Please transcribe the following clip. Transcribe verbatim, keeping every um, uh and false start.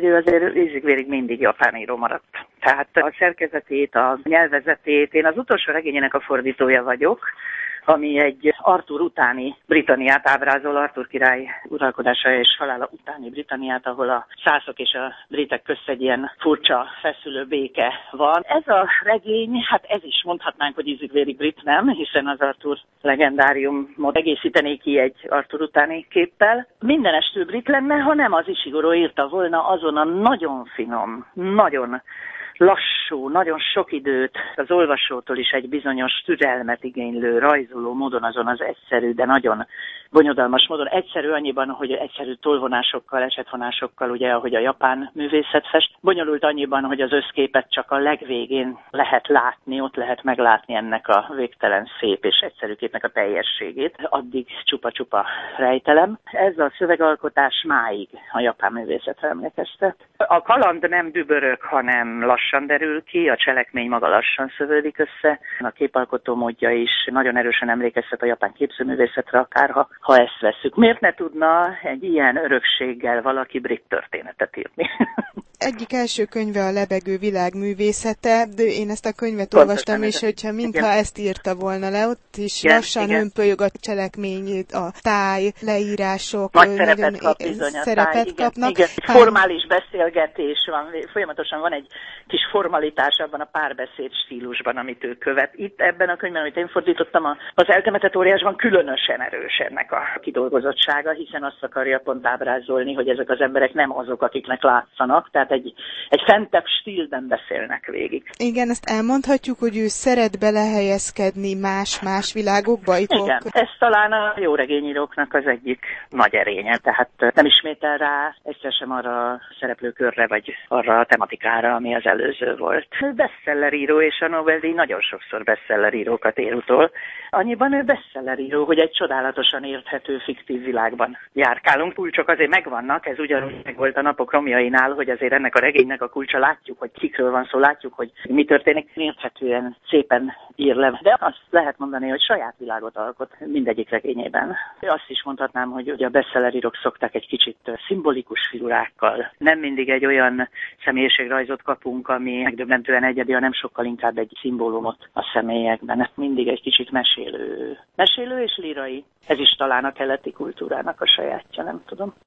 Ő azért ízig-vérig mindig japán író maradt. Tehát a szerkezetét, a nyelvezetét, én az utolsó regényének a fordítója vagyok, ami egy Arthur utáni Britanniát ábrázol, Arthur király uralkodása és halála utáni Britanniát, ahol a szászok és a britek közt egy ilyen furcsa, feszülő béke van. Ez a regény, hát ez is mondhatnánk, hogy ízig-vérig brit, nem, hiszen az Arthur legendáriumot egészítené ki egy Arthur utáni képpel. Mindenestül brit lenne, ha nem az Ishiguro írta volna azon a nagyon finom, nagyon lassú, nagyon sok időt az olvasótól is egy bizonyos türelmet igénylő, rajzoló módon, azon az egyszerű, de nagyon bonyodalmas módon. Egyszerű annyiban, hogy egyszerű tolvonásokkal, esetvonásokkal, ugye, ahogy a japán művészet fest. Bonyolult annyiban, hogy az összképet csak a legvégén lehet látni, ott lehet meglátni ennek a végtelen szép és egyszerű képnek a teljességét. Addig csupa-csupa rejtelem. Ez a szövegalkotás máig a japán művészetre emlékeztet. A kaland nem dübörög, hanem lassan derül ki, a cselekmény maga lassan szövődik össze. A képalkotó módja is nagyon erősen emlékeztet a japán képzőművészetre, akár ha, ha ezt vesszük. Miért ne tudna egy ilyen örökséggel valaki brit történetet írni? Egyik első könyve a Lebegő világ művészete, de én ezt a könyvet olvastam, és hogyha mintha ezt írta volna le, ott is igen, lassan igen. Hömpölyög a cselekmény, a táj, leírások. Nagy szerepet kap bizony a szerepet táj, igen, kapnak. Igen. Formális beszélgetés van, folyamatosan van egy kis formalitás abban a párbeszéd stílusban, amit ő követ. Itt ebben a könyvben, amit én fordítottam, az Eltemetett óriásban különösen erős ennek a kidolgozottsága, hiszen azt akarja pont ábrázolni, hogy ezek az emberek nem azok, akiknek látszanak, tehát egy, egy fentebb stílben beszélnek végig. Igen, ezt elmondhatjuk, hogy ő szeret belehelyezkedni más-más világokba? Itt Igen, ok... ez talán a jó regényíróknak az egyik nagy erénye, tehát nem ismétel rá egyszer sem arra a szereplőkörre, vagy arra a tematikára, ami az előző volt. Ő bestselleríró, és a Nobel-díj nagyon sokszor bestsellerírókat ér utol. Annyiban ő bestselleríró, hogy egy csodálatosan érthető, fiktív világban járkálunk. Kulcsok azért megvannak, ez ugyanúgy meg volt a Napok romjainál, hogy azért ennek a regénynek a kulcsa, látjuk, hogy kikről van szó, látjuk, hogy mi történik, érthetően szépen ír le. De azt lehet mondani, hogy saját világot alkot mindegyik regényében. Azt is mondhatnám, hogy ugye a bestsellerírók szokták egy kicsit szimbolikus figurákkal. Nem mindig egy olyan személyiségrajzot kapunk, ami megdöbbentően egyedi, hanem sokkal inkább egy szimbólumot a személyekben. Mindig egy kicsit mesélő. Mesélő és lírai. Ez is talán a keleti kultúrának a sajátja, nem tudom.